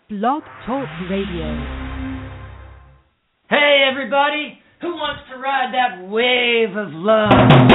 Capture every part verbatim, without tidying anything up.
Blog Talk Radio. Hey everybody, who wants to ride that wave of love?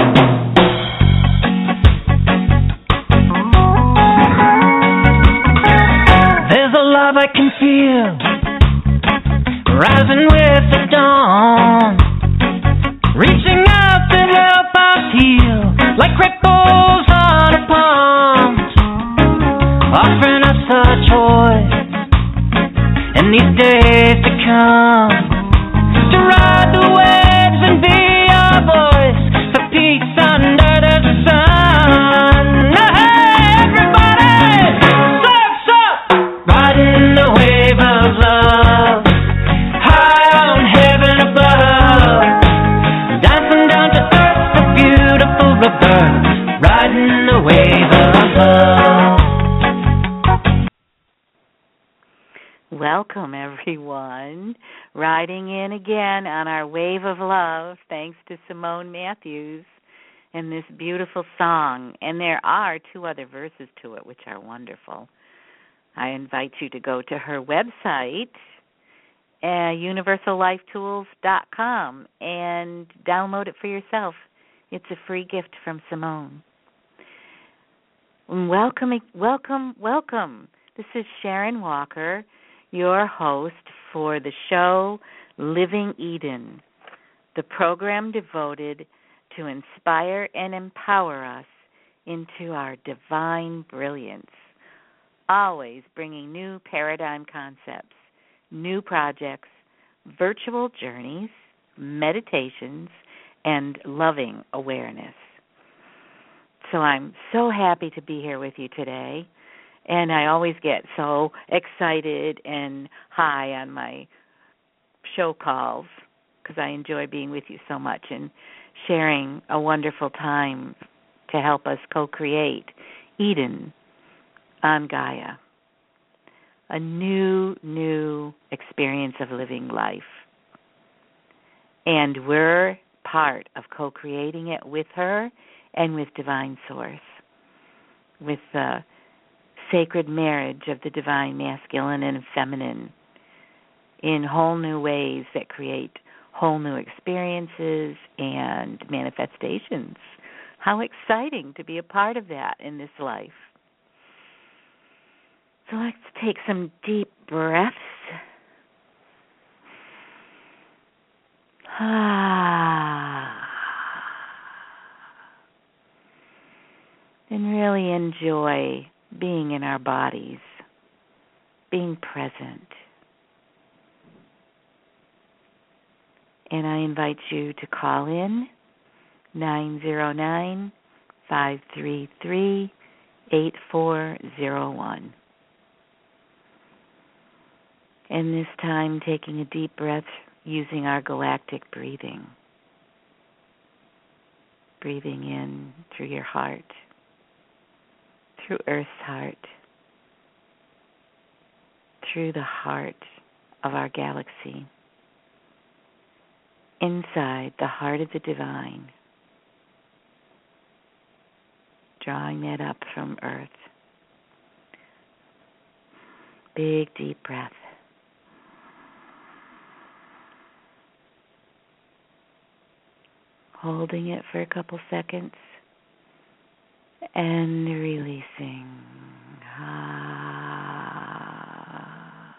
There's a love I can feel rising with the dawn, reaching out to help us heal like ripples on a pond, offering us a choice in these days to come, to ride the waves and be our voice for peace under the sun. Hey, everybody, surf, surf, riding the wave of love, high on heaven above, dancing down to earth for beautiful rebirth, riding the wave of love. Welcome, everyone. Riding in again on our Wave of Love, thanks to Simone Matthews and this beautiful song. And there are two other verses to it, which are wonderful. I invite you to go to her website, uh, universal life tools dot com, and download it for yourself. It's a free gift from Simone. Welcome, welcome, welcome. This is Sharon Walker, your host for the show Living Eden, the program devoted to inspire and empower us into our divine brilliance, always bringing new paradigm concepts, new projects, virtual journeys, meditations, and loving awareness. So I'm so happy to be here with you today. And I always get so excited and high on my show calls because I enjoy being with you so much and sharing a wonderful time to help us co-create Eden on Gaia, a new, new experience of living life. And we're part of co-creating it with her and with Divine Source, with the sacred marriage of the divine masculine and feminine in whole new ways that create whole new experiences and manifestations. How exciting to be a part of that in this life. So let's take some deep breaths. Ah. And really enjoy being in our bodies, being present. And I invite you to call in nine zero nine, five three three, eight four zero one. And this time taking a deep breath using our galactic breathing. Breathing in through your heart, through Earth's heart, through the heart of our galaxy, inside the heart of the divine, drawing that up from Earth. Big, deep breath. Holding it for a couple seconds. And releasing. Ah.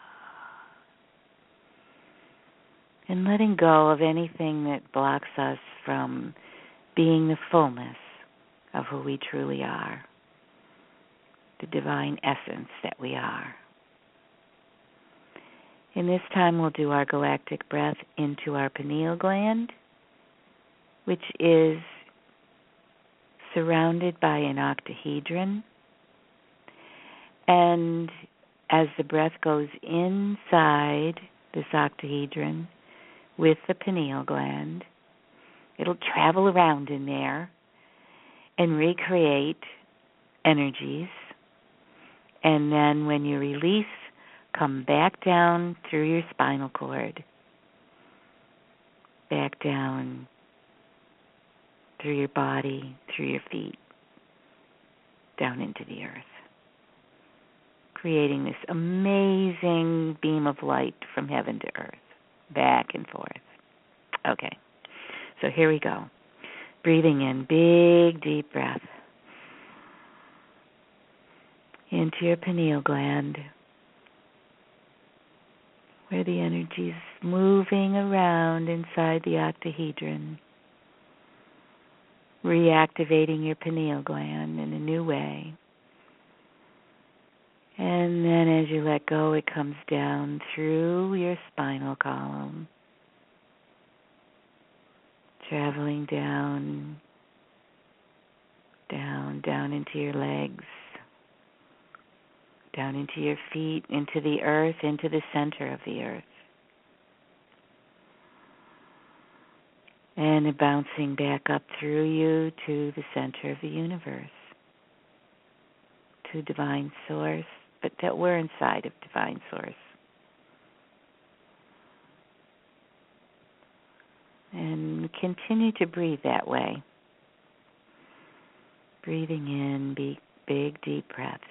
And letting go of anything that blocks us from being the fullness of who we truly are, the divine essence that we are. In this time, we'll do our galactic breath into our pineal gland, which is surrounded by an octahedron. And as the breath goes inside this octahedron with the pineal gland, it'll travel around in there and recreate energies. And then when you release, come back down through your spinal cord, back down through your body, through your feet, down into the earth. creating this amazing beam of light from heaven to earth, back and forth. Okay, so here we go. Breathing in, big, deep breath into your pineal gland, where the energy's moving around inside the octahedron, reactivating your pineal gland in a new way. And then as you let go, it comes down through your spinal column, traveling down, down, down into your legs, down into your feet, into the earth, into the center of the earth. And bouncing back up through you to the center of the universe, to Divine Source, but that we're inside of Divine Source. And continue to breathe that way. Breathing in big, big, deep breaths.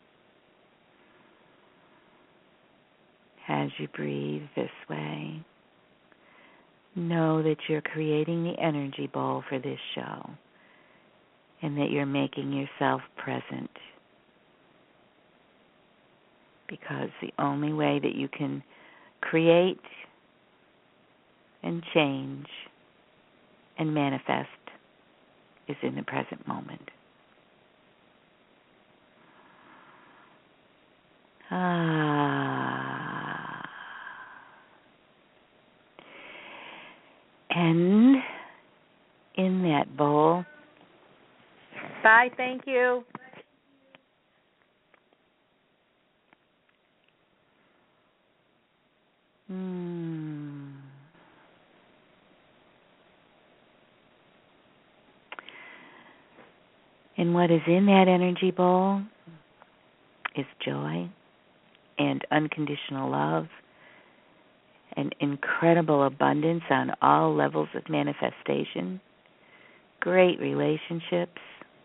As you breathe this way, know that you're creating the energy bowl for this show and that you're making yourself present. Because the only way that you can create and change and manifest is in the present moment. Ah. And in that bowl, bye, thank you. Hmm. And what is in that energy bowl is joy and unconditional love and incredible abundance on all levels of manifestation, great relationships,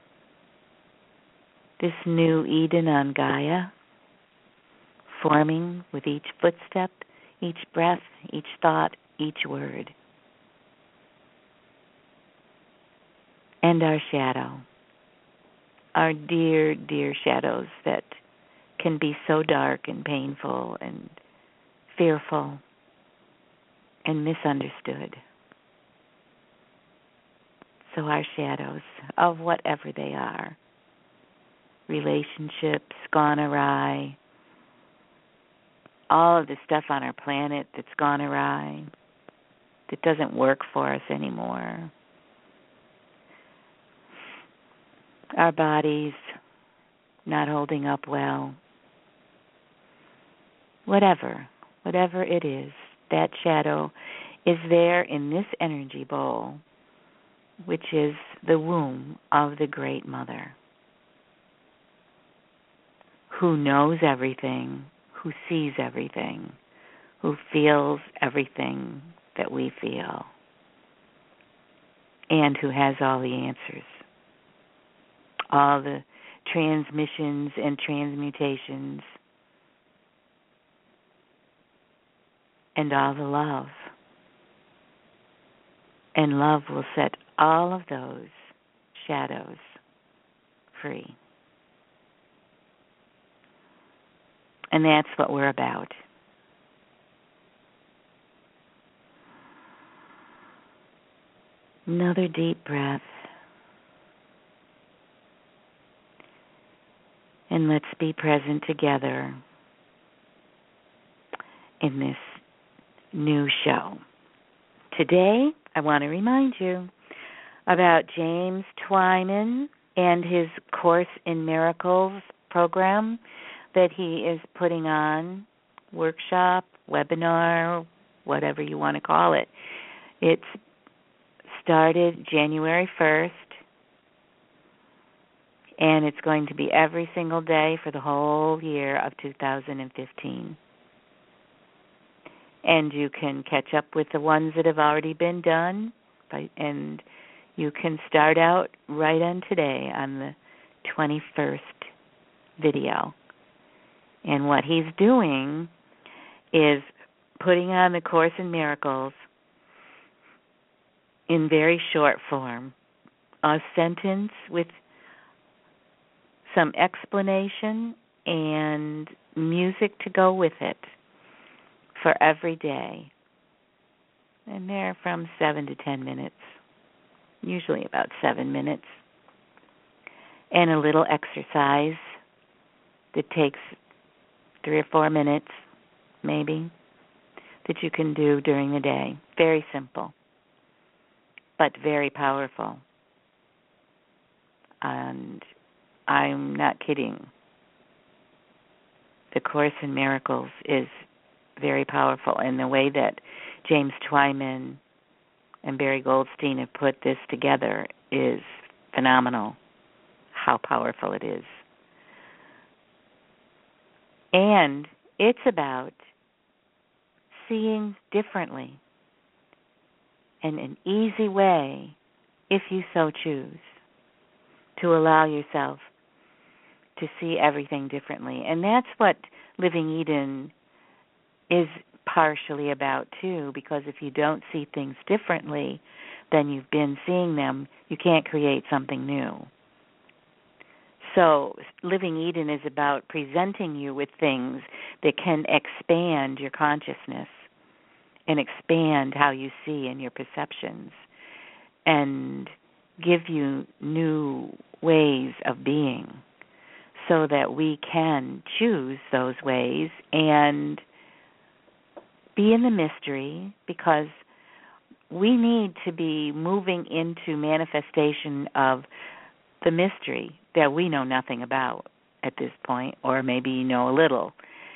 this new Eden on Gaia, forming with each footstep, each breath, each thought, each word. And our shadow, our dear, dear shadows that can be so dark and painful and fearful and misunderstood. So our shadows, of whatever they are, relationships gone awry, all of the stuff on our planet that's gone awry, that doesn't work for us anymore, our bodies not holding up well, whatever, whatever it is, that shadow is there in this energy bowl, which is the womb of the Great Mother, who knows everything, who sees everything, who feels everything that we feel, and who has all the answers, all the transmissions and transmutations, and all the love. And love will set all of those shadows free. And that's what we're about. Another deep breath. And let's be present together in this new show. Today, I want to remind you about James Twyman and his Course in Miracles program that he is putting on, workshop, webinar, whatever you want to call it. It's started January first, and it's going to be every single day for the whole year of two thousand fifteen. And you can catch up with the ones that have already been done, by, and you can start out right on today on the twenty-first video. And what he's doing is putting on the Course in Miracles in very short form, a sentence with some explanation and music to go with it for every day. And they're from seven to ten minutes, usually about seven minutes. And a little exercise that takes three or four minutes, maybe, that you can do during the day. Very simple, but very powerful. And I'm not kidding. The Course in Miracles is very powerful, and the way that James Twyman and Barry Goldstein have put this together is phenomenal, how powerful it is. And it's about seeing differently in an easy way, if you so choose, to allow yourself to see everything differently. And that's what Living Eden is partially about too, because if you don't see things differently than you've been seeing them, you can't create something new. So Living Eden is about presenting you with things that can expand your consciousness and expand how you see and your perceptions and give you new ways of being so that we can choose those ways and be in the mystery, because we need to be moving into manifestation of the mystery that we know nothing about at this point, or maybe you know a little.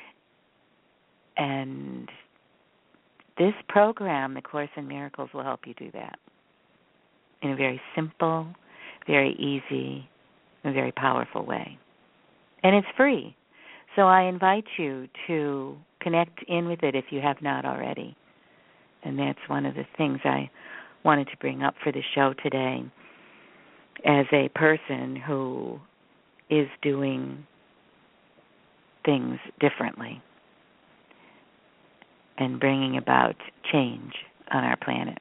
And this program, The Course in Miracles, will help you do that in a very simple, very easy, and very powerful way. And it's free. So I invite you to connect in with it if you have not already. And that's one of the things I wanted to bring up for the show today as a person who is doing things differently and bringing about change on our planet.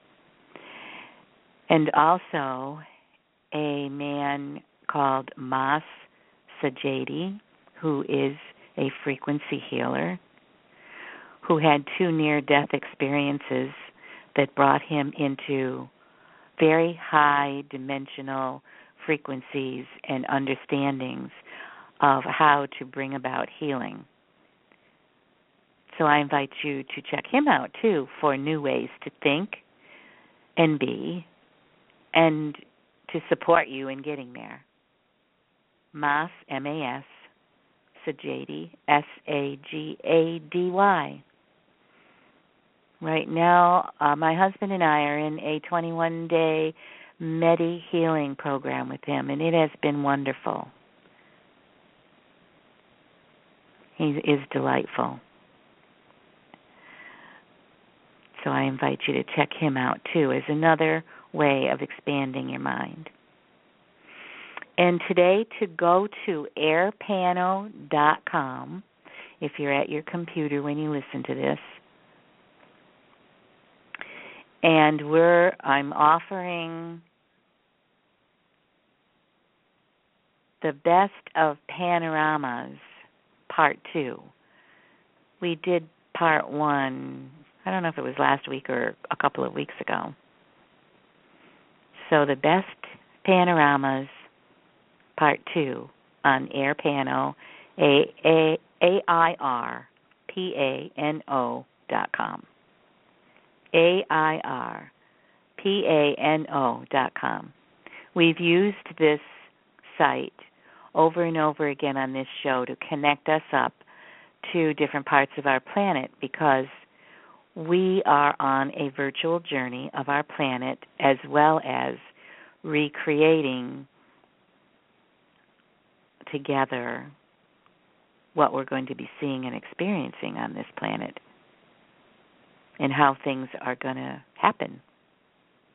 And also a man called Mas Sajady, who is a frequency healer, who had two near-death experiences that brought him into very high dimensional frequencies and understandings of how to bring about healing. So I invite you to check him out, too, for new ways to think and be and to support you in getting there. Mas, M A S, Sajady, S A G A D Y. Right now, uh, my husband and I are in a twenty-one day Medi healing program with him, and it has been wonderful. He is delightful. So I invite you to check him out, too, as another way of expanding your mind. And today, to go to air pano dot com, if you're at your computer when you listen to this, and we're I'm offering the best of panoramas, part two. We did part one, I don't know if it was last week or a couple of weeks ago. So the best panoramas, part two, on AirPano, A A A I R P A N O dot com. A I R P A N O dot com. We've used this site over and over again on this show to connect us up to different parts of our planet, because we are on a virtual journey of our planet, as well as recreating together what we're going to be seeing and experiencing on this planet and how things are going to happen.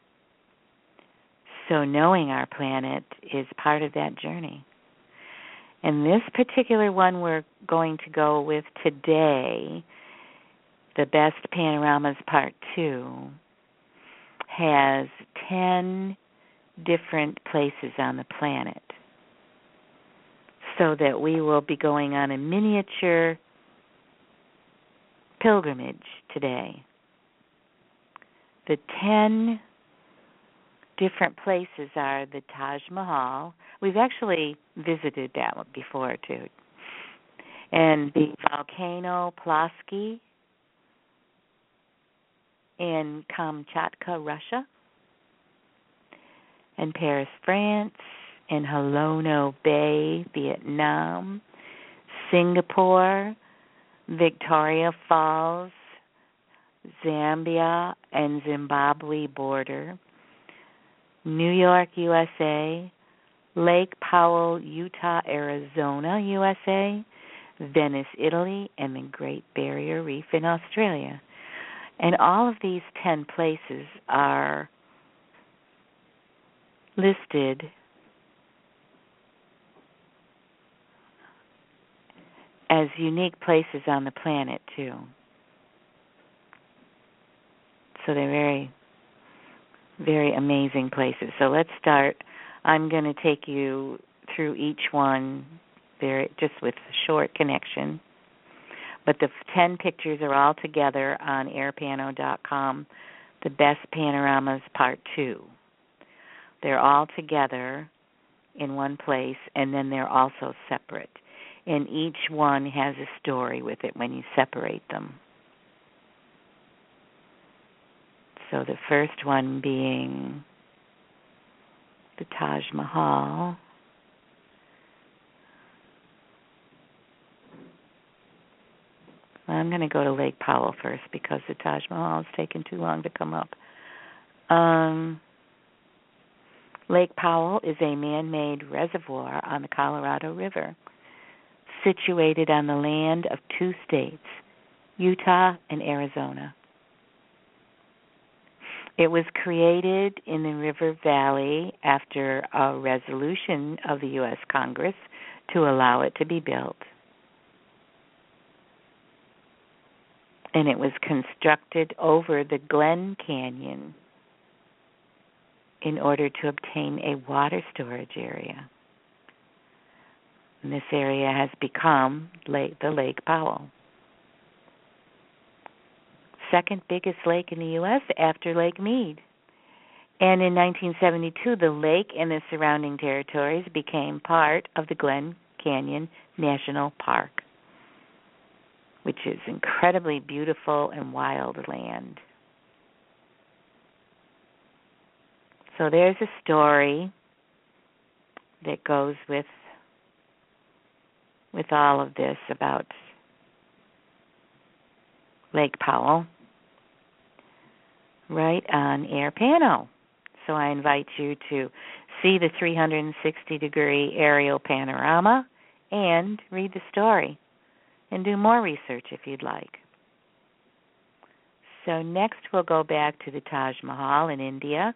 So knowing our planet is part of that journey. And this particular one we're going to go with today, the Best Panoramas Part two, has ten different places on the planet, so that we will be going on a miniature pilgrimage today. The ten different places are the Taj Mahal. We've actually visited that one before, too. And the volcano Plotsky in Kamchatka, Russia. And Paris, France. And Halong Bay, Vietnam. Singapore. Victoria Falls, Zambia and Zimbabwe border, New York, U S A, Lake Powell, Utah, Arizona, U S A, Venice, Italy, and the Great Barrier Reef in Australia. And all of these ten places are listed as unique places on the planet, too. So they're very, very amazing places. So let's start. I'm going to take you through each one very, just with a short connection. But the ten pictures are all together on airpano dot com, the Best Panoramas Part two. They're all together in one place, and then they're also separate. And each one has a story with it when you separate them. So the first one being the Taj Mahal. I'm going to go to Lake Powell first because the Taj Mahal has taken too long to come up. Um, Lake Powell is a man-made reservoir on the Colorado River, situated on the land of two states, Utah and Arizona. It was created in the river valley after a resolution of the U S Congress to allow it to be built. And it was constructed over the Glen Canyon in order to obtain a water storage area. And this area has become lake, the Lake Powell. Second biggest lake in the U S after Lake Mead. And in nineteen seventy-two, the lake and the surrounding territories became part of the Glen Canyon National Park, which is incredibly beautiful and wild land. So there's a story that goes with with all of this about Lake Powell right on AirPano. So I invite you to see the three hundred sixty degree aerial panorama and read the story and do more research if you'd like. So next we'll go back to the Taj Mahal in India.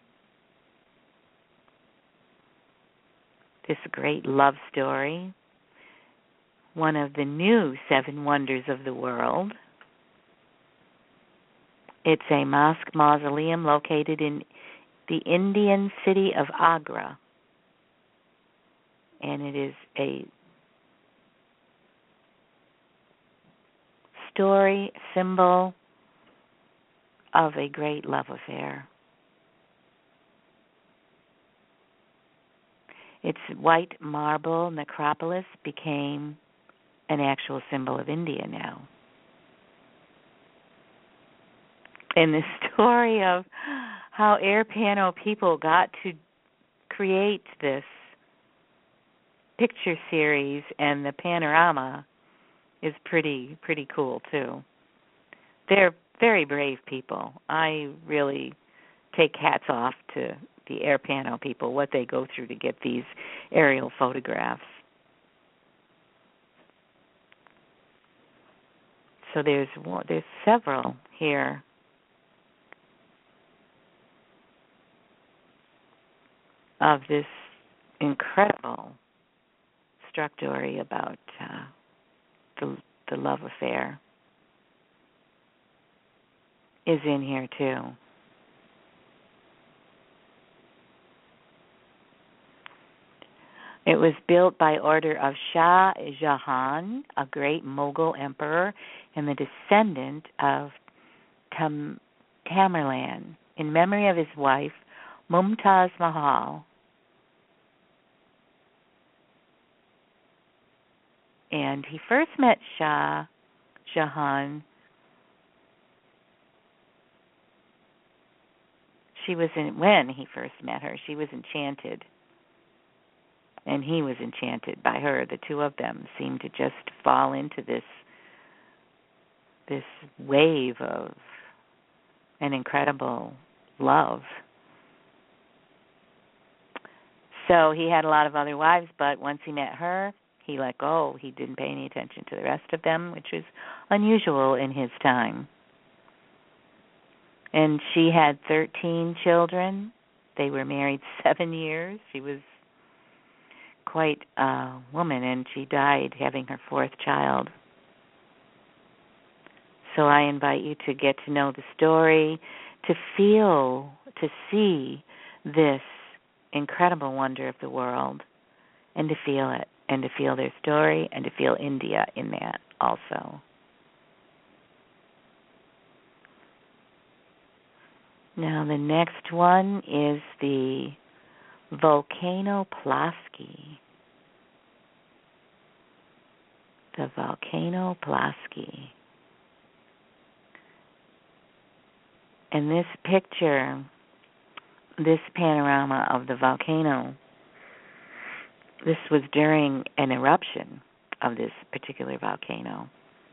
This great love story, one of the new seven wonders of the world. It's a mosque mausoleum located in the Indian city of Agra. And it is a story, symbol of a great love affair. Its white marble necropolis became an actual symbol of India now. And the story of how AirPano people got to create this picture series and the panorama is pretty pretty cool too. They're very brave people. I really take hats off to the AirPano people, what they go through to get these aerial photographs. So there's there's several here. Of this incredible awestruck story about uh, the the love affair is in here too. It was built by order of Shah Jahan, a great Mughal emperor and the descendant of Tam- Tamerlan, in memory of his wife, Mumtaz Mahal. And he first met Shah Jahan. She was in, when he first met her, she was enchanted. And he was enchanted by her. The two of them seemed to just fall into this this wave of an incredible love. So he had a lot of other wives, but once he met her, he let go. He didn't pay any attention to the rest of them, which was unusual in his time. And she had thirteen children. They were married seven years. She was quite a woman, and she died having her fourth child. So I invite you to get to know the story, to feel, to see this incredible wonder of the world, and to feel it, and to feel their story, and to feel India in that also. Now the next one is the Volcanoplasky. The Volcanoplasky. And this picture, this panorama of the volcano, this was during an eruption of this particular volcano.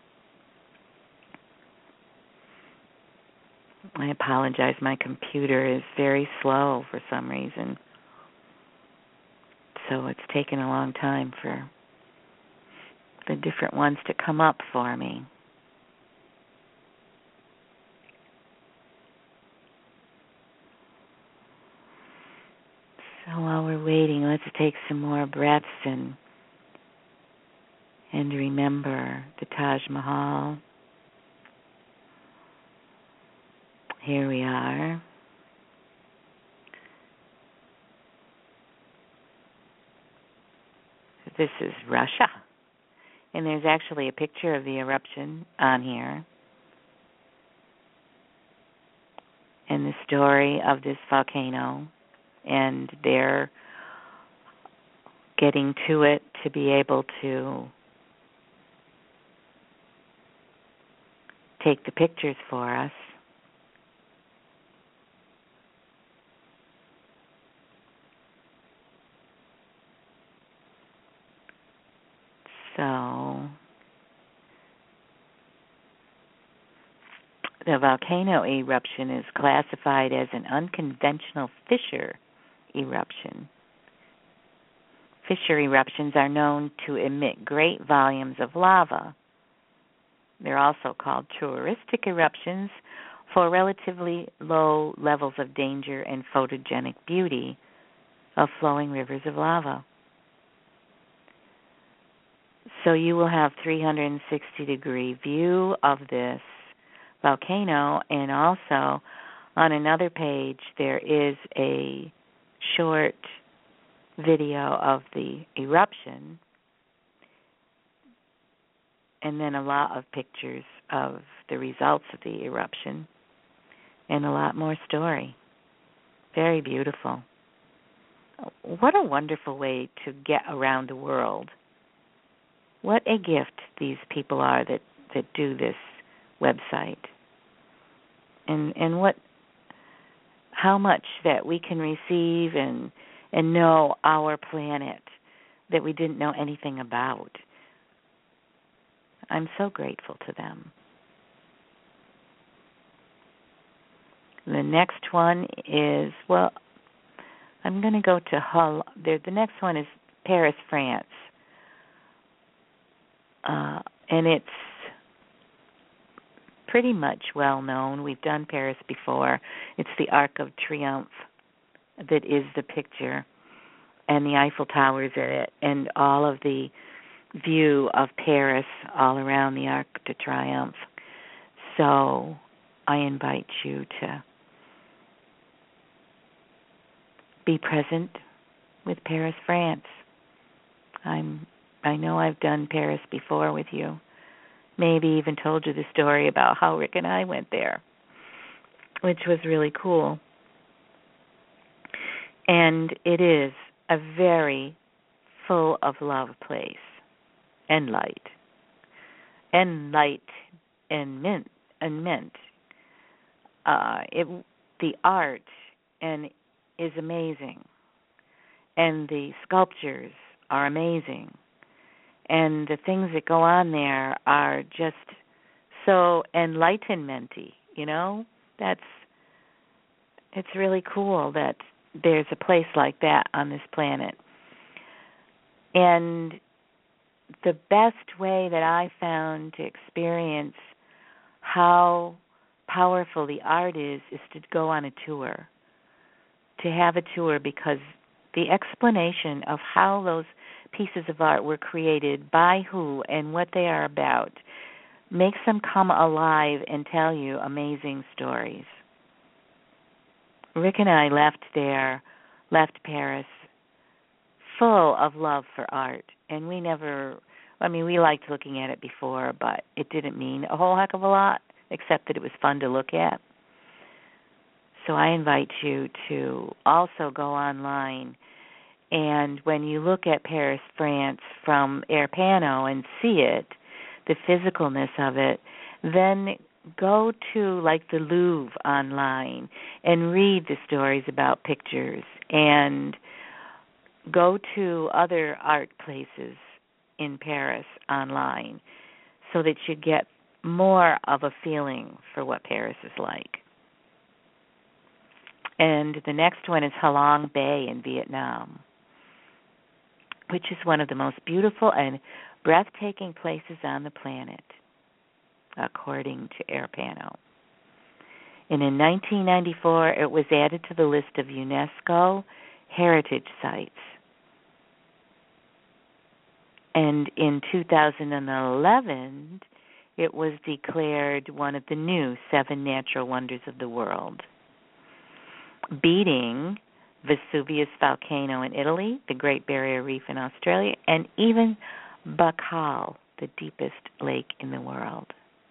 I apologize, my computer is very slow for some reason. So it's taken a long time for the different ones to come up for me. So while we're waiting, let's take some more breaths and and remember the Taj Mahal. Here we are. This is Russia. And there's actually a picture of the eruption on here. And the story of this volcano. And they're getting to it to be able to take the pictures for us. So the volcano eruption is classified as an unconventional fissure eruption. Fissure eruptions are known to emit great volumes of lava. They're also called touristic eruptions for relatively low levels of danger and photogenic beauty of flowing rivers of lava. So you will have three hundred sixty degree view of this volcano, and also on another page there is a short video of the eruption, and then a lot of pictures of the results of the eruption, and a lot more story. Very beautiful. What a wonderful way to get around the world. What a gift these people are that, that do this website. And and what how much that we can receive and and know our planet that we didn't know anything about. I'm so grateful to them. The next one is, well, I'm going to go to Hull. The, the next one is Paris, France. Uh, and it's pretty much well known. We've done Paris before. It's the Arc of Triomphe that is the picture. and the Eiffel Towers in it, and all of the view of Paris all around the Arc de Triomphe. So I invite you to be present with Paris, France. I'm I know I've done Paris before with you. Maybe even told you the story about how Rick and I went there, which was really cool. And it is a very full of love place and light. And light and mint and mint. Uh, it the art and is amazing. And the sculptures are amazing. And the things that go on there are just so enlightenmenty, you know? That's it's really cool that there's a place like that on this planet. And the best way that I found to experience how powerful the art is is to go on a tour. To have a tour, because the explanation of how those pieces of art were created, by who, and what they are about makes them come alive and tell you amazing stories. Rick and I left there, left Paris, full of love for art. And we never, I mean, we liked looking at it before, but it didn't mean a whole heck of a lot, except that it was fun to look at. So I invite you to also go online, and when you look at Paris, France from Air Pano and see it, the physicalness of it, then go to like the Louvre online and read the stories about pictures, and go to other art places in Paris online so that you get more of a feeling for what Paris is like. And the next one is Halong Bay in Vietnam, which is one of the most beautiful and breathtaking places on the planet, according to Air Pano. And in nineteen ninety-four, it was added to the list of UNESCO heritage sites. And in two thousand eleven, it was declared one of the new seven natural wonders of the world, beating Vesuvius volcano in Italy, the Great Barrier Reef in Australia, and even Baikal, the deepest lake in the world.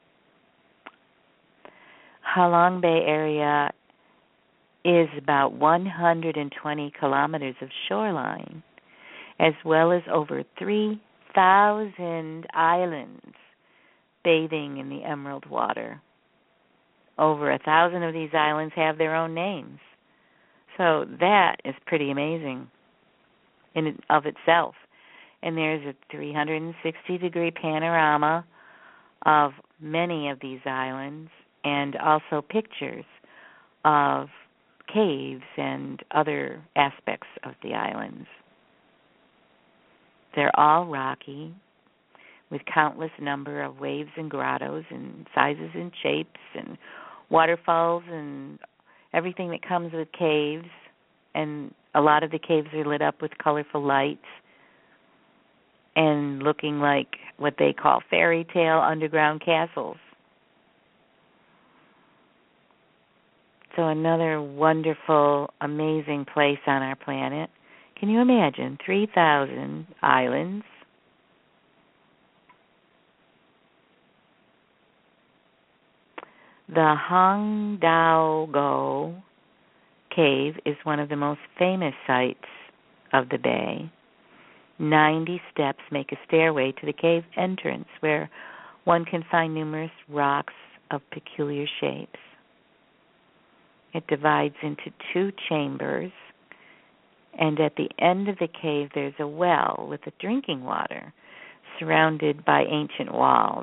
Halong Bay area is about one hundred twenty kilometers of shoreline, as well as over three thousand islands bathing in the emerald water. Over a thousand of these islands have their own names. So that is pretty amazing in and of itself. And there's a three hundred sixty degree panorama of many of these islands, and also pictures of caves and other aspects of the islands. They're all rocky, with countless number of waves and grottos and sizes and shapes and waterfalls and everything that comes with caves. And a lot of the caves are lit up with colorful lights and looking like what they call fairy tale underground castles. So another wonderful, amazing place on our planet. Can you imagine three thousand islands? The Hang Dao Go cave is one of the most famous sites of the bay. Ninety steps make a stairway to the cave entrance, where one can find numerous rocks of peculiar shapes. It divides into two chambers, and at the end of the cave there's a well with a drinking water surrounded by ancient walls.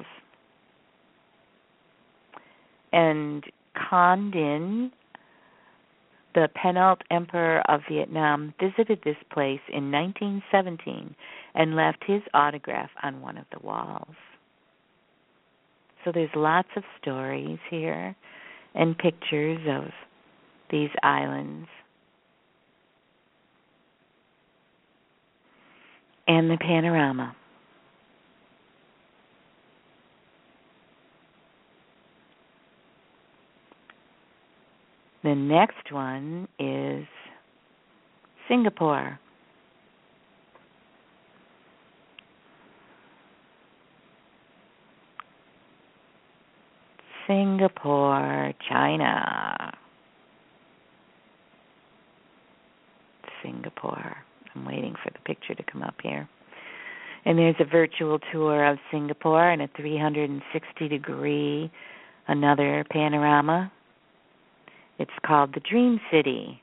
And Con Dinh, the penultimate emperor of Vietnam, visited this place in nineteen seventeen and left his autograph on one of the walls. So there's lots of stories here and pictures of these islands. and the panorama. The next one is Singapore. Singapore, China. Singapore. I'm waiting for the picture to come up here. And there's a virtual tour of Singapore and a three hundred sixty degree, another panorama. It's called the Dream City.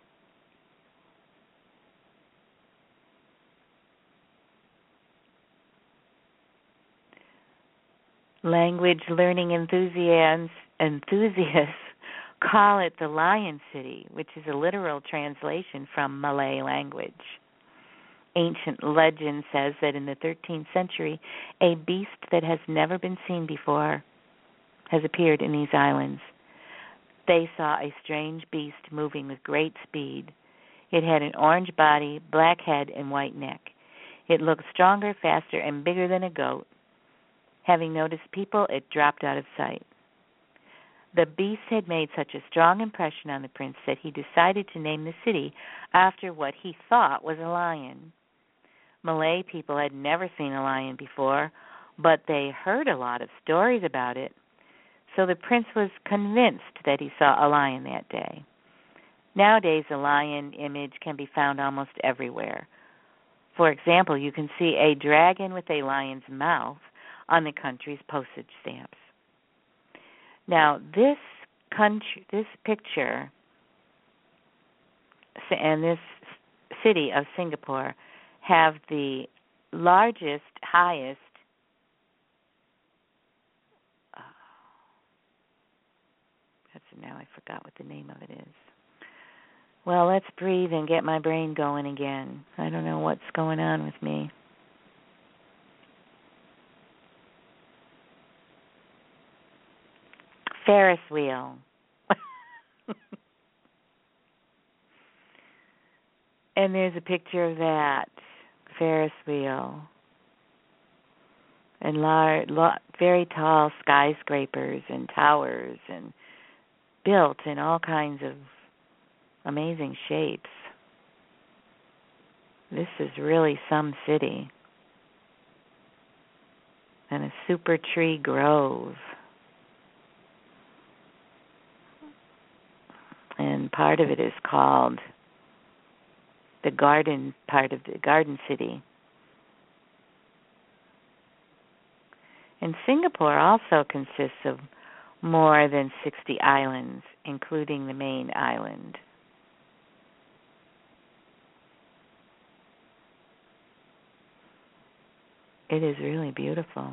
Language learning enthusiasts, enthusiasts call it the Lion City, which is a literal translation from Malay language. Ancient legend says that in the thirteenth century, a beast that has never been seen before has appeared in these islands. They saw a strange beast moving with great speed. It had an orange body, black head, and white neck. It looked stronger, faster, and bigger than a goat. Having noticed people, it dropped out of sight. The beast had made such a strong impression on the prince that he decided to name the city after what he thought was a lion. Malay people had never seen a lion before, but they heard a lot of stories about it. So the prince was convinced that he saw a lion that day. Nowadays, a lion image can be found almost everywhere. For example, you can see a dragon with a lion's mouth on the country's postage stamps. Now, this country, this picture, and this city of Singapore have the largest, highest Now I forgot what the name of it is. Well, let's breathe and get my brain going again. I don't know what's going on with me. Ferris wheel. And there's a picture of that Ferris wheel. And large, very tall skyscrapers and towers and built in all kinds of amazing shapes. This is really some city. And a super tree grove. And part of it is called the garden, part of the garden city. And Singapore also consists of more than sixty islands, including the main island. It is really beautiful.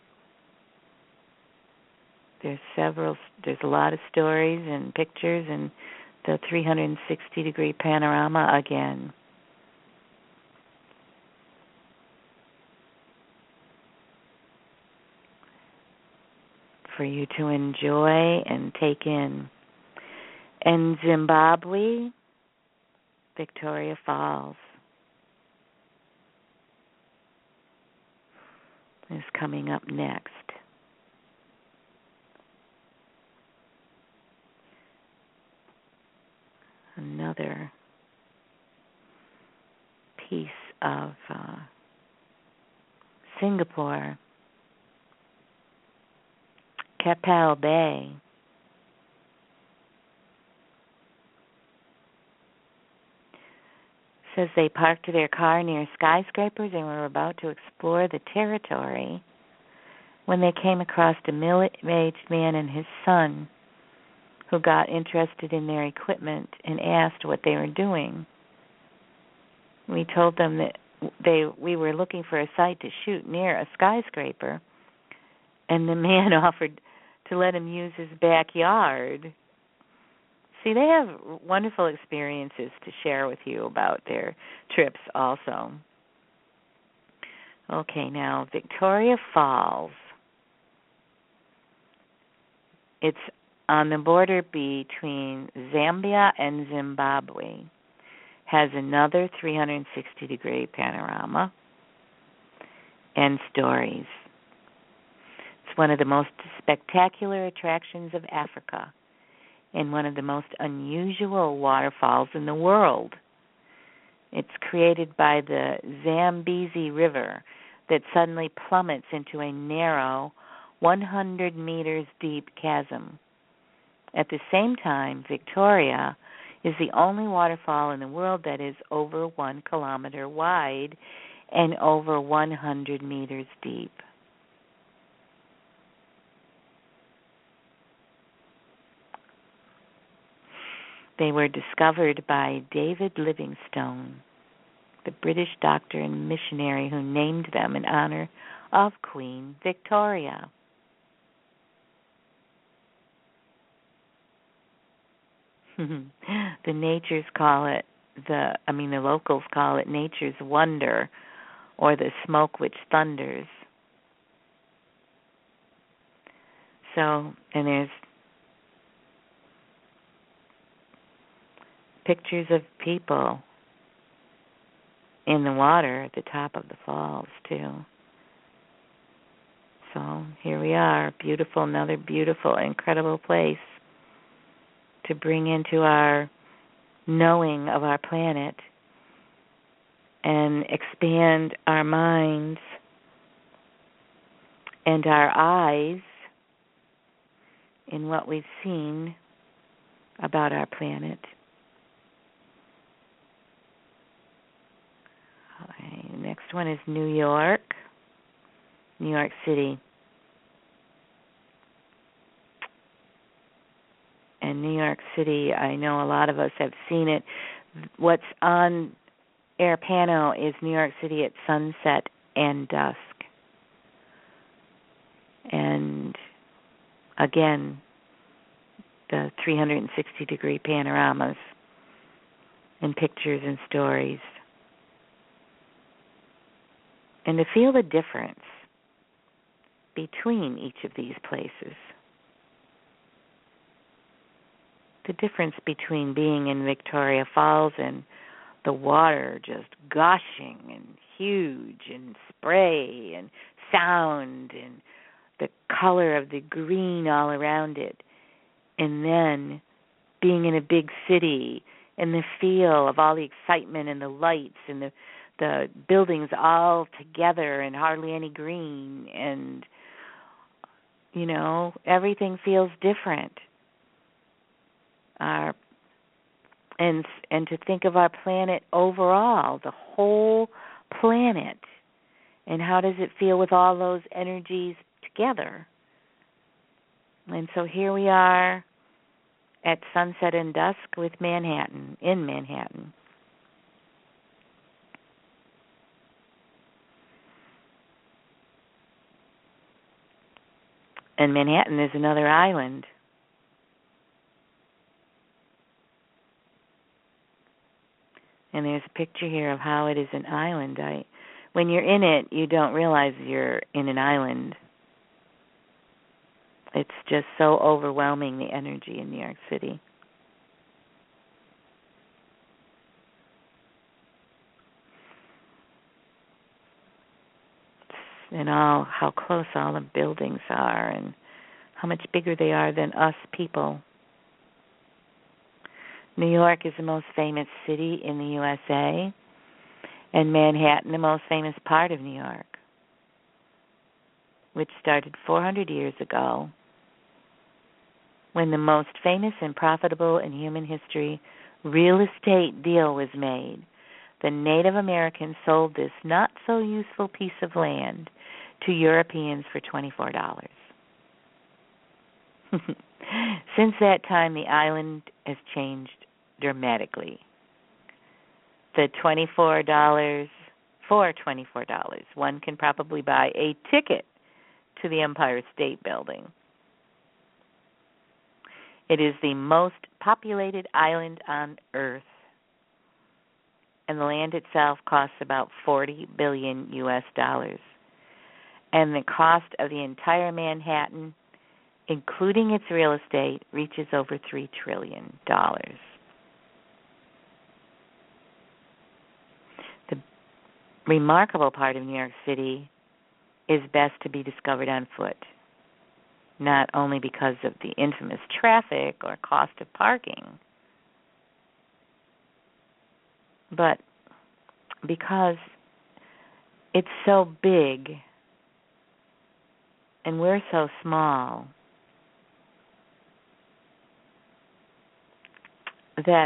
There's several, there's a lot of stories and pictures and the three hundred sixty degree panorama again. For you to enjoy and take in. And Zimbabwe, Victoria Falls is coming up next. Another piece of uh, Singapore. Keppel Bay. Says they parked their car near skyscrapers and were about to explore the territory when they came across a middle-aged man and his son who got interested in their equipment and asked what they were doing. We told them that they we were looking for a site to shoot near a skyscraper, and the man offered to let him use his backyard. See, they have wonderful experiences to share with you about their trips also. Okay, now Victoria Falls. It's on the border between Zambia and Zimbabwe. Has another three hundred sixty degree panorama. and stories. It's one of the most spectacular attractions of Africa and one of the most unusual waterfalls in the world. It's created by the Zambezi River that suddenly plummets into a narrow, one hundred meters deep chasm. At the same time, Victoria is the only waterfall in the world that is over one kilometer wide and over one hundred meters deep. They were discovered by David Livingstone, the British doctor and missionary who named them in honor of Queen Victoria. The natures call it the I mean the locals call it nature's wonder, or the smoke which thunders. So, and there's pictures of people in the water at the top of the falls too. So here we are, beautiful, another beautiful, incredible place to bring into our knowing of our planet and expand our minds and our eyes in what we've seen about our planet. Okay, next one is New York, New York City. And New York City, I know a lot of us have seen it. What's on Air Pano is New York City at sunset and dusk. And again, the three hundred sixty degree panoramas and pictures and stories. And to feel the difference between each of these places. The difference between being in Victoria Falls and the water just gushing and huge and spray and sound and the color of the green all around it, and then being in a big city and the feel of all the excitement and the lights and the the buildings all together and hardly any green, and you know, everything feels different. Our and and to think of our planet overall, the whole planet, and how does it feel with all those energies together? And so here we are at sunset and dusk with Manhattan, in Manhattan. And Manhattan is another island. And there's a picture here of how it is an island. I, when you're in it, you don't realize you're in an island. It's just so overwhelming, the energy in New York City. And all how close all the buildings are and how much bigger they are than us people. New York is the most famous city in the U S A, and Manhattan the most famous part of New York, which started four hundred years ago when the most famous and profitable in human history real estate deal was made. The Native Americans sold this not-so-useful piece of land to Europeans for twenty-four dollars. Since that time, the island has changed dramatically. The twenty-four dollars, for twenty-four dollars, one can probably buy a ticket to the Empire State Building. It is the most populated island on Earth, and the land itself costs about forty billion U S dollars. And the cost of the entire Manhattan, including its real estate, reaches over three trillion dollars. The remarkable part of New York City is best to be discovered on foot, not only because of the infamous traffic or cost of parking, but because it's so big and we're so small that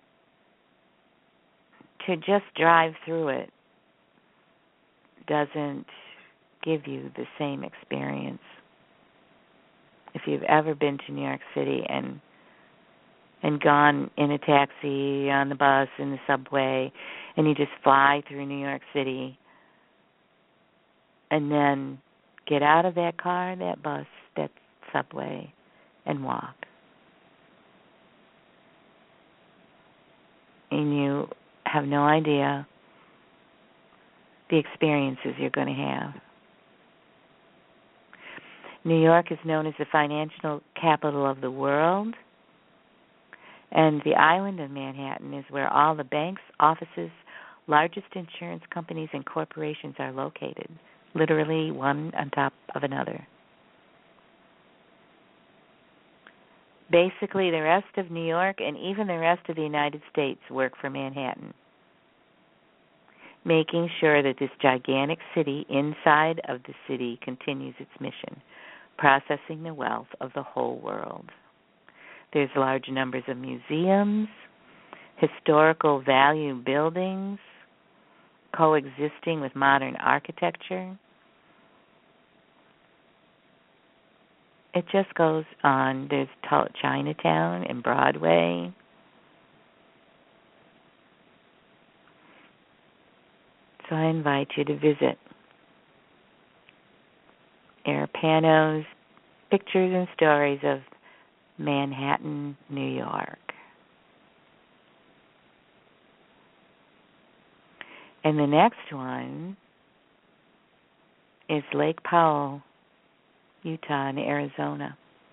to just drive through it doesn't give you the same experience. If you've ever been to New York City and and gone in a taxi, on the bus, in the subway, and you just fly through New York City and then get out of that car, that bus, that subway, and walk. And you have no idea the experiences you're going to have. New York is known as the financial capital of the world, and the island of Manhattan is where all the banks, offices, largest insurance companies, and corporations are located, literally one on top of another. Basically, the rest of New York and even the rest of the United States work for Manhattan, making sure that this gigantic city inside of the city continues its mission, processing the wealth of the whole world. There's large numbers of museums, historical value buildings, coexisting with modern architecture. It just goes on. There's Chinatown and Broadway. So I invite you to visit Eric Pano's Pictures and Stories of Manhattan, New York. And the next one is Lake Powell, Utah, and Arizona.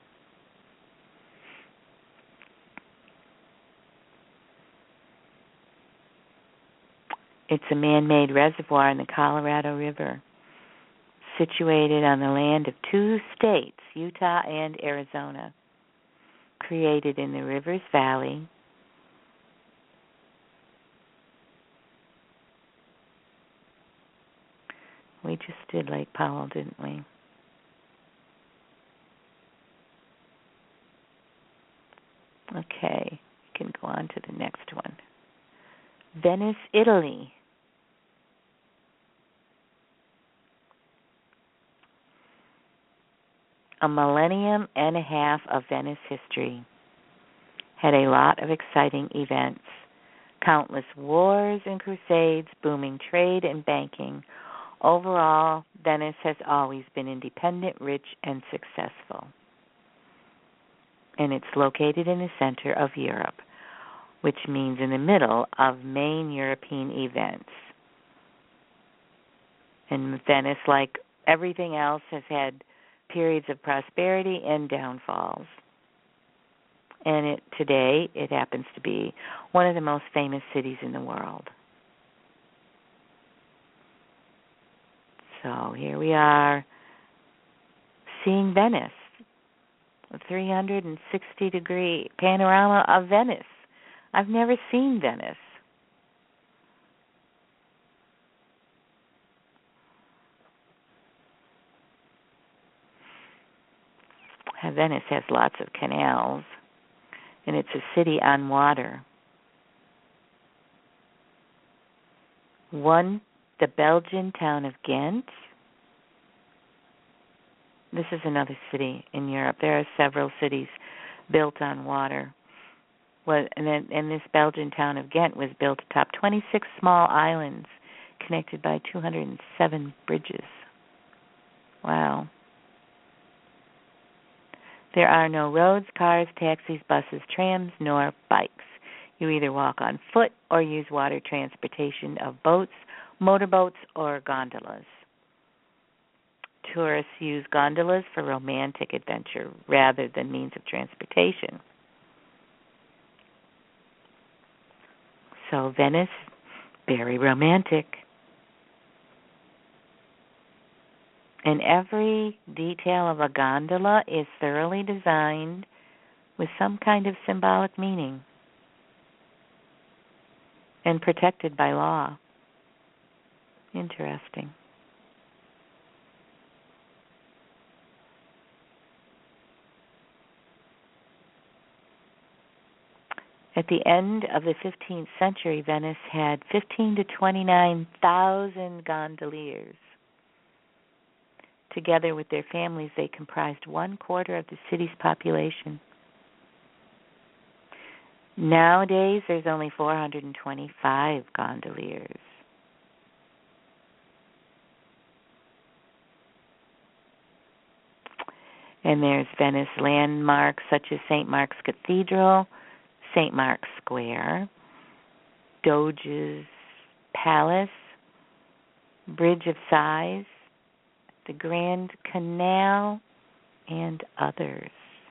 It's a man-made reservoir in the Colorado River, situated on the land of two states, Utah and Arizona, created in the river's valley. We just did Lake Powell, didn't we? Okay, you can go on to the next one. Venice, Italy. A millennium and a half of Venice history had a lot of exciting events, countless wars and crusades, booming trade and banking. Overall, Venice has always been independent, rich, and successful. And it's located in the center of Europe, which means in the middle of main European events. And Venice, like everything else, has had periods of prosperity and downfalls. And it, today, it happens to be one of the most famous cities in the world. So here we are, seeing Venice, a three hundred sixty degree panorama of Venice. I've never seen Venice. Venice has lots of canals, and it's a city on water. One, the Belgian town of Ghent. This is another city in Europe. There are several cities built on water. Well, and, then, and this Belgian town of Ghent was built atop twenty-six small islands connected by two hundred seven bridges. Wow. There are no roads, cars, taxis, buses, trams, nor bikes. You either walk on foot or use water transportation of boats, motorboats, or gondolas. Tourists use gondolas for romantic adventure rather than means of transportation. So Venice, very romantic. And every detail of a gondola is thoroughly designed with some kind of symbolic meaning and protected by law. Interesting. At the end of the fifteenth century, Venice had fifteen to twenty-nine thousand gondoliers. Together with their families, they comprised one quarter of the city's population. Nowadays, there's only four hundred twenty-five gondoliers. And there's Venice landmarks such as Saint Mark's Cathedral, Saint Mark's Square, Doge's Palace, Bridge of Sighs, the Grand Canal, and others.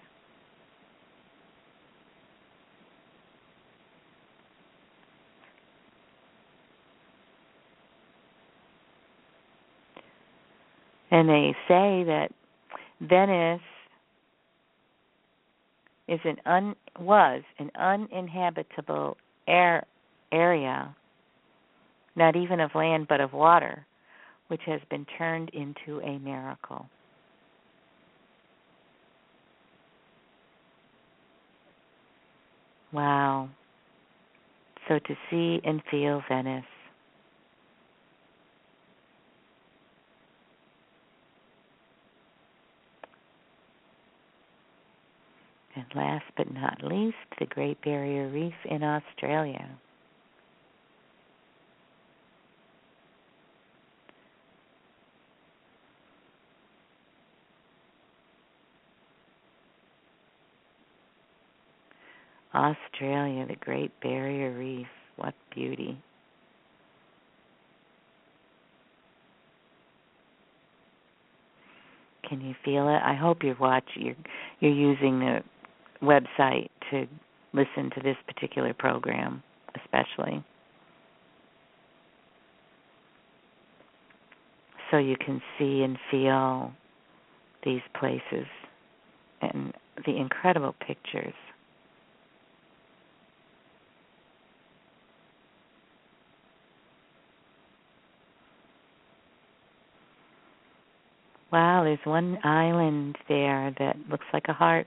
And they say that Venice is an un, was an uninhabitable air, area, not even of land but of water, which has been turned into a miracle. Wow. So to see and feel Venice. And last but not least, the Great Barrier Reef in Australia. Australia, the Great Barrier Reef. What beauty. Can you feel it? I hope you're watching, you're, you're using the website to listen to this particular program, especially. So you can see and feel these places and the incredible pictures. Wow, there's one island there that looks like a heart.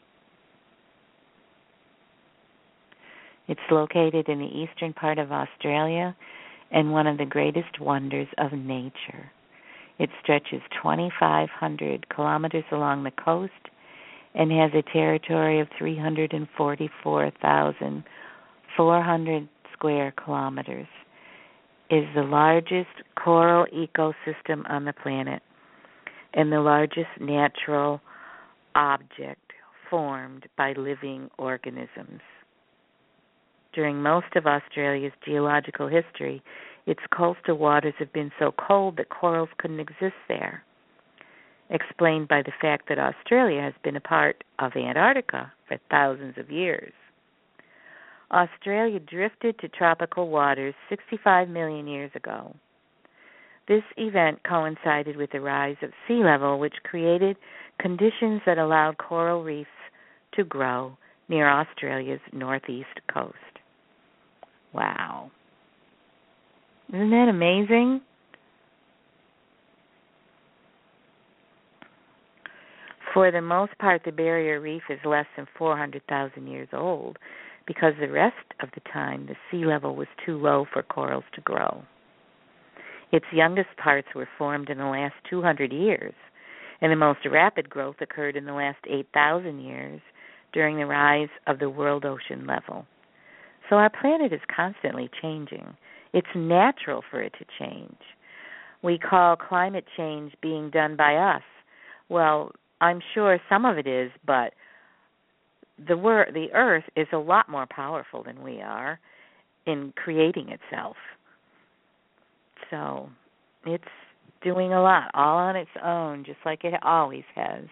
It's located in the eastern part of Australia and one of the greatest wonders of nature. It stretches twenty-five hundred kilometers along the coast and has a territory of three hundred forty-four thousand four hundred square kilometers. It is the largest coral ecosystem on the planet and the largest natural object formed by living organisms. During most of Australia's geological history, its coastal waters have been so cold that corals couldn't exist there, explained by the fact that Australia has been a part of Antarctica for thousands of years. Australia drifted to tropical waters sixty-five million years ago. This event coincided with the rise of sea level, which created conditions that allowed coral reefs to grow near Australia's northeast coast. Wow. Isn't that amazing? For the most part, the barrier reef is less than four hundred thousand years old because the rest of the time the sea level was too low for corals to grow. Its youngest parts were formed in the last two hundred years, and the most rapid growth occurred in the last eight thousand years during the rise of the world ocean level. So our planet is constantly changing. It's natural for it to change. We call climate change being done by us. Well, I'm sure some of it is, but the wor- the Earth is a lot more powerful than we are in creating itself. So it's doing a lot, all on its own, just like it always has.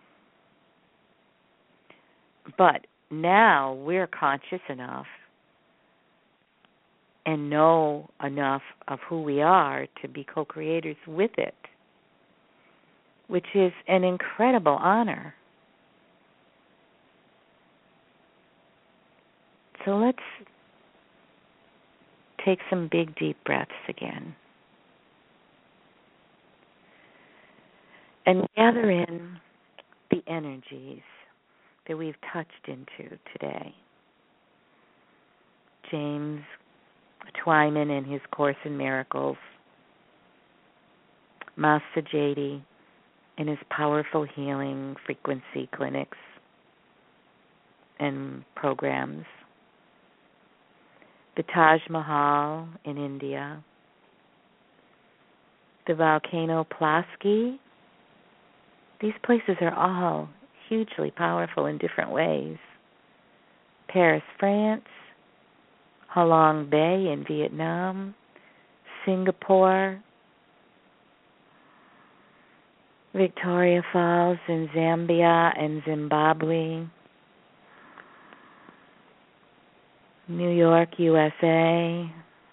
But now we're conscious enough and know enough of who we are to be co-creators with it. which is an incredible honor. So let's take some big, deep breaths again. And gather in the energies that we've touched into today. James Twyman in his Course in Miracles, Master J D in his powerful healing frequency clinics and programs, the Taj Mahal in India, the volcano Plasky. These places are all hugely powerful in different ways. Paris, France, Halong Bay in Vietnam, Singapore, Victoria Falls in Zambia and Zimbabwe, New York, U S A,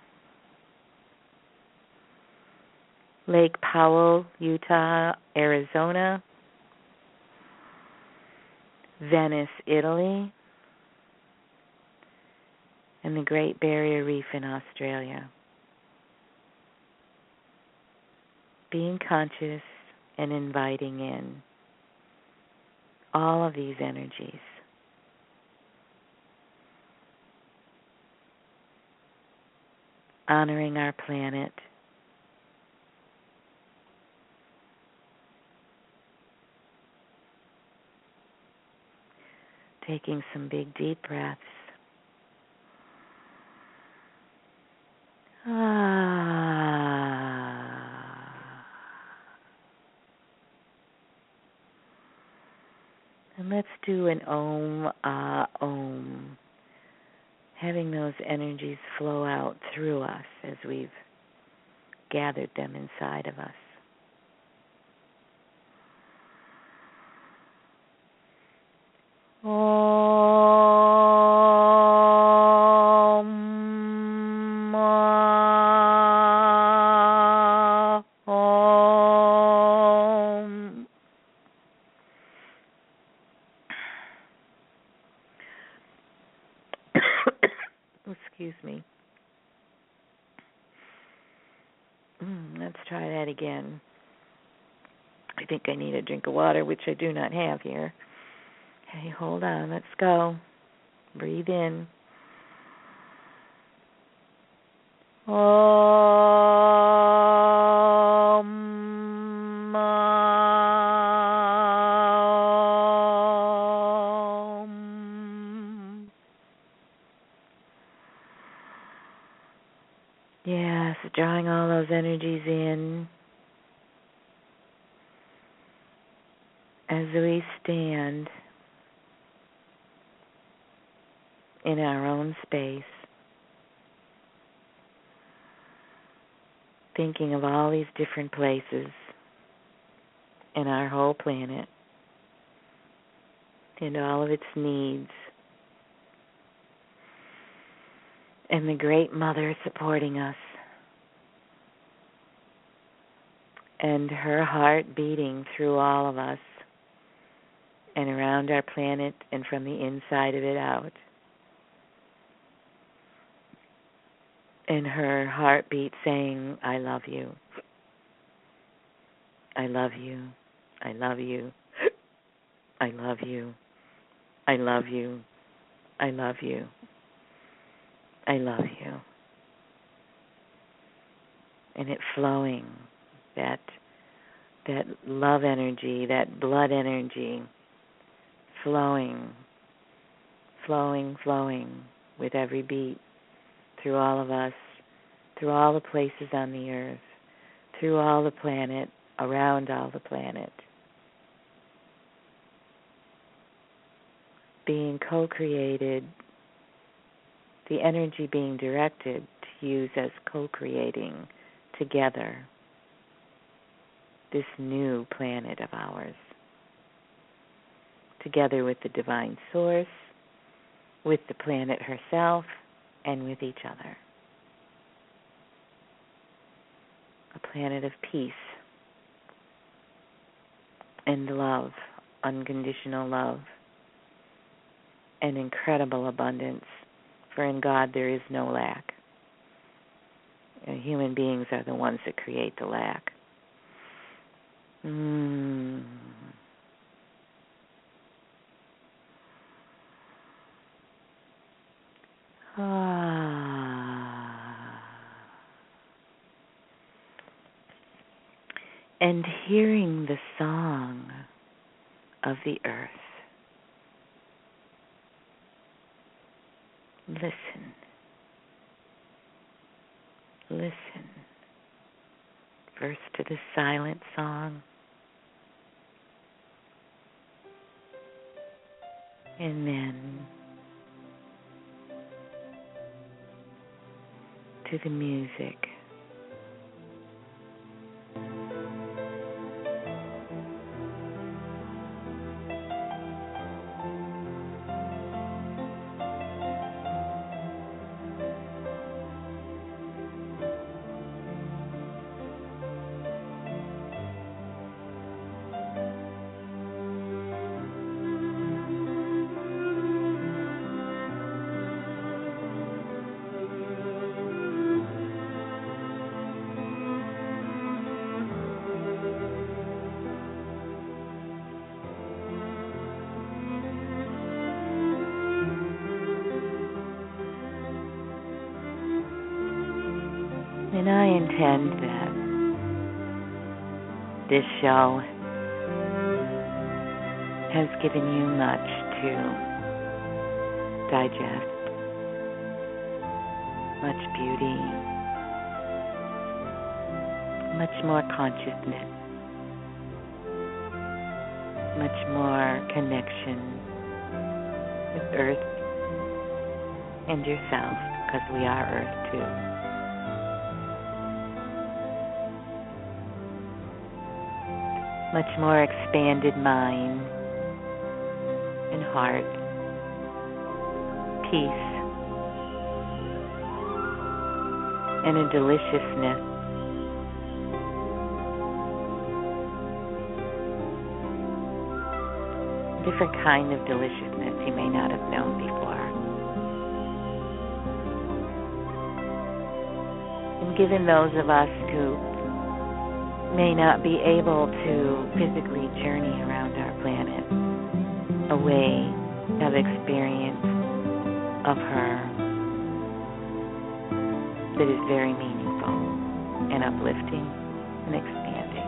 Lake Powell, Utah, Arizona, Venice, Italy, and the Great Barrier Reef in Australia. Being conscious and inviting in all of these energies. Honoring our planet. Taking some big, deep breaths. Ah. And let's do an Om, Ah, Om. Having those energies flow out through us as we've gathered them inside of us. Om, ah, Om. Excuse me. Mm, let's try that again. I think I need a drink of water, which I do not have here. Okay, hold on. Let's go. Breathe in. Om. Om. Yes, drawing all those energies in as we stand in our own space, thinking of all these different places in our whole planet and all of its needs, and the Great Mother supporting us, and her heart beating through all of us and around our planet and from the inside of it out. And her heartbeat saying, I love you. I love you. I love you. I love you. I love you. I love you. I love you. And it flowing, that that love energy, that blood energy, flowing, flowing, flowing with every beat through all of us, through all the places on the earth, through all the planet, around all the planet. Being co-created, the energy being directed to use as co-creating together this new planet of ours, together with the divine source, with the planet herself, and with each other. A planet of peace, and love, unconditional love, and incredible abundance. For in God there is no lack. And human beings are the ones that create the lack. Mm. Ah. And hearing the song of the earth. Listen. Listen. First to the silent song. And then to the music. And I intend that this show has given you much to digest, much beauty, much more consciousness, much more connection with Earth and yourself, because we are Earth too. Much more expanded mind and heart, peace, and a deliciousness. A different kind of deliciousness you may not have known before. And given those of us who may not be able to physically journey around our planet, a way of experience of her that is very meaningful and uplifting and expanding.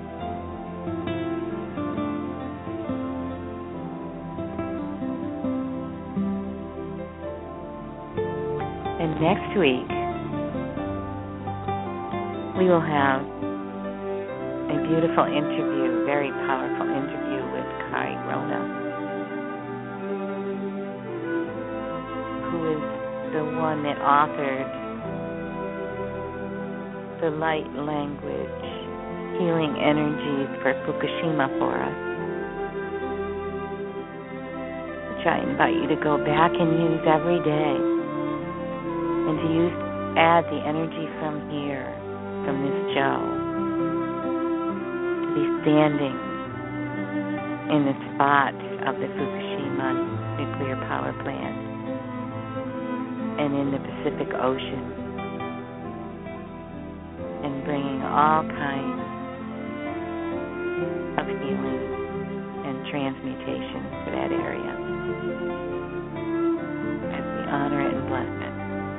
And next week, we will have a beautiful interview, very powerful interview with Kai Rona, who is the one that authored the Light Language Healing Energies for Fukushima for us, which I invite you to go back and use every day, and to use add the energy from here, from this show, be standing in the spot of the Fukushima nuclear power plant and in the Pacific Ocean, and bringing all kinds of healing and transmutation to that area as we honor it and bless it.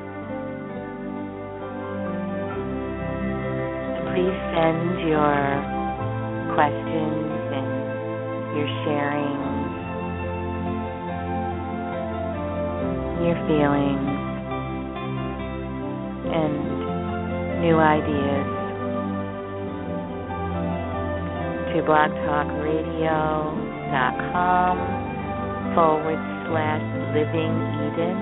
Please send your questions and your sharing, your feelings, and new ideas to blogtalkradio.com forward slash living Eden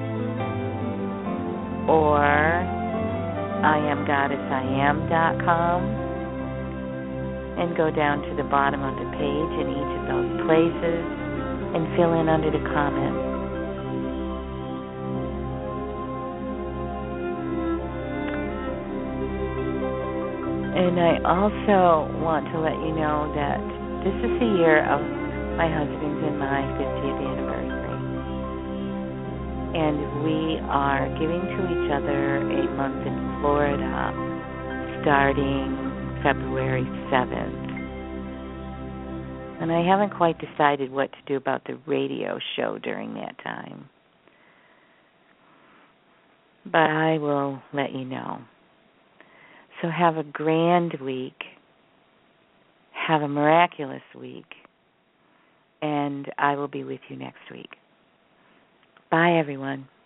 or I am goddess I am dot com, and go down to the bottom of the page in each of those places and fill in under the comments. And I also want to let you know that this is the year of my husband's and my fiftieth anniversary. And we are giving to each other a month in Florida starting February seventh. And I haven't quite decided what to do about the radio show during that time. But I will let you know. So have a grand week. Have a miraculous week. And I will be with you next week. Bye, everyone.